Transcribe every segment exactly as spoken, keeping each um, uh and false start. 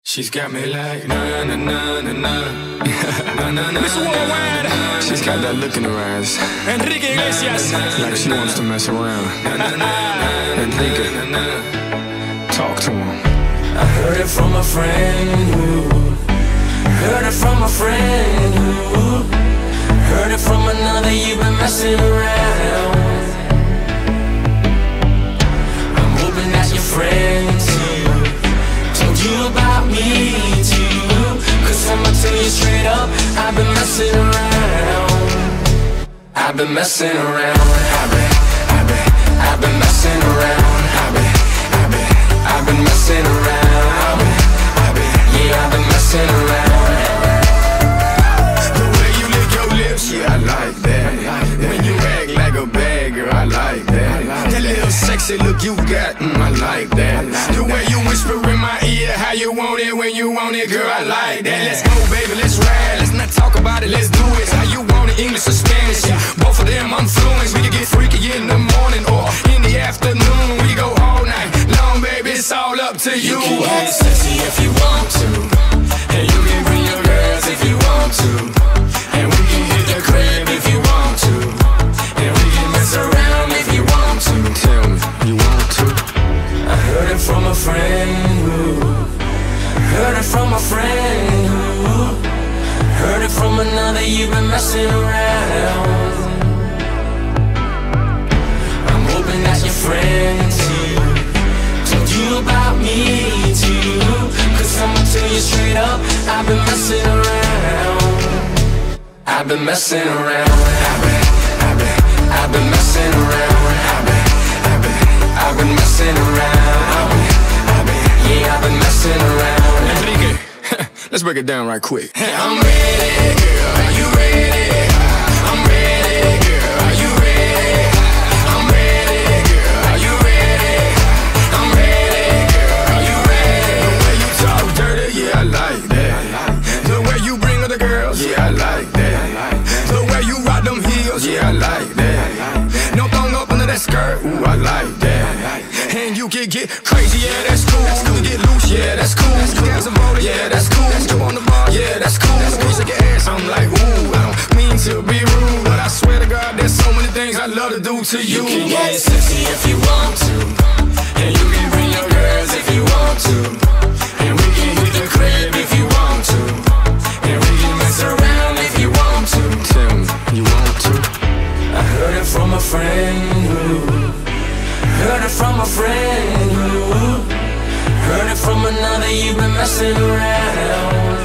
She's got me like na na na na na na na na. Miss Worldwide. She's got that look in her eyes. Enrique Iglesias. Like she wants to mess around. Enrique, talk to him. I heard it from a friend who heard it from a friend who heard it from another. You've been messing around. I'm hoping that your friend too told you about me too, cause I'ma tell you straight up, I've been messing around. I've been messing around. I've been, I've been, I've been messing around. I've been, I've been, I've been messing around. I've been, I've been, yeah, I've been messing around. The way you lick your lips, yeah, I like that. When you act like a bad girl, I like that. That little sexy look you got, mm, I like that. The way you whisper in my ear, how you want it when you want it, girl, I like that. Let's go, baby, let's ride. Let's not talk about it, let's do it. How you want it, English or Spanish? Yeah, both of them I'm fluent. We can get freaky in the morning or in the afternoon. We go all night long, baby, it's all up to you. You can get sexy if you want to, and you can bring your girls if you want to, and we can hit the crib if you want to, and we can mess around if you want to. Tell me, you want to? I heard it from a friend who heard it from a friend who heard it from another. You've been messing around. I'm hoping that your friend too told you about me too, cause I'ma tell you straight up, I've been messing around. I've been messing around. I've been, I've been, I've been messing around. I've been, I've been, I've been messing around. I've been, I've been, yeah, I've been messing around. Enrique, let's break it down right quick. I'm ready, girl, are you ready? I'm ready, girl, are you ready? I'm ready, girl, are you ready? I'm ready, girl, are you ready? The way you talk dirty, yeah, I like that. The way you bring other girls, yeah, I like that. The way you rock them heels, yeah, I like that. No thong up under that skirt, ooh, I like that. And you can get crazy, yeah, that's cool. You can get loose, yeah, that's cool. You got some motor, yeah, that's cool. Jump on the bar, yeah, that's cool. You shake your ass, I'm like, ooh, I don't mean to be rude, but I swear to God, there's so many things I love to do to you. You can get sexy if you want to, and you can bring your girls if you want to, and we can hit the crib if you want to, and we can mess around if you want to. Tell me, you want to? I heard it from a friend who heard it from a friend who heard it from another. You've been messing around.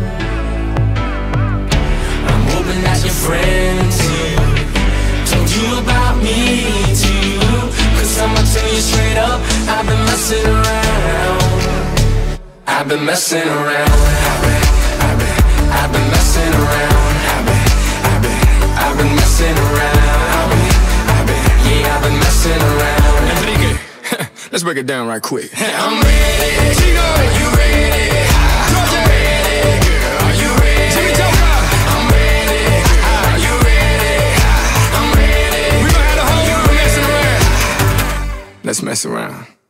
I'm hoping that your friend too told you about me too, cause I'ma tell you straight up, I've been messing around. I've been messing around. I've been, I've been, I've been messing around. I've been, I've been, I've been messing around. I've been, I've been, yeah, I've been messing around. Enrique, let's break it down right quick. I'm ready, Chico, are you ready? I'm ready, girl, are you ready? I'm ready, are you ready? I'm ready. We gon' have the whole world messing around. Let's mess around.